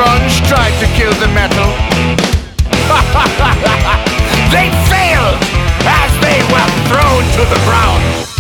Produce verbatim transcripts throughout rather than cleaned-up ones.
grunge tried to kill the metal. They failed as they were thrown to the ground.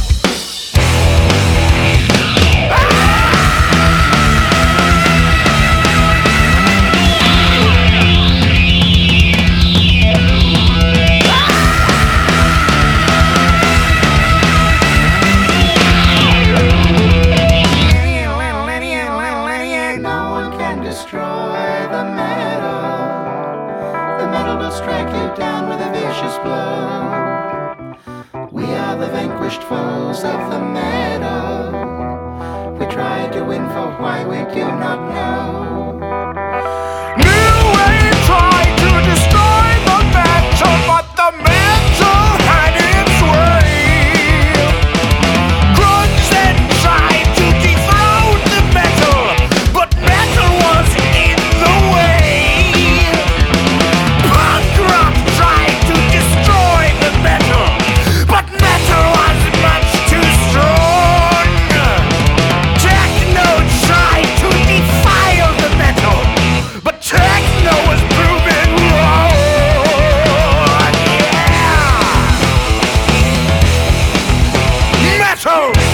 Destroy the metal. The metal will strike you down with a vicious blow. We are the vanquished foes of the metal. We tried to win, for why we do not know. New Wave tried to destroy the metal, but the metal had its way. Grunge then tried to dethrone the metal, but metal was in the way. Punk rock tried to destroy the metal, but metal was much too strong. Techno tried to defile the metal, but techno was proven wrong. Yeah! Metal!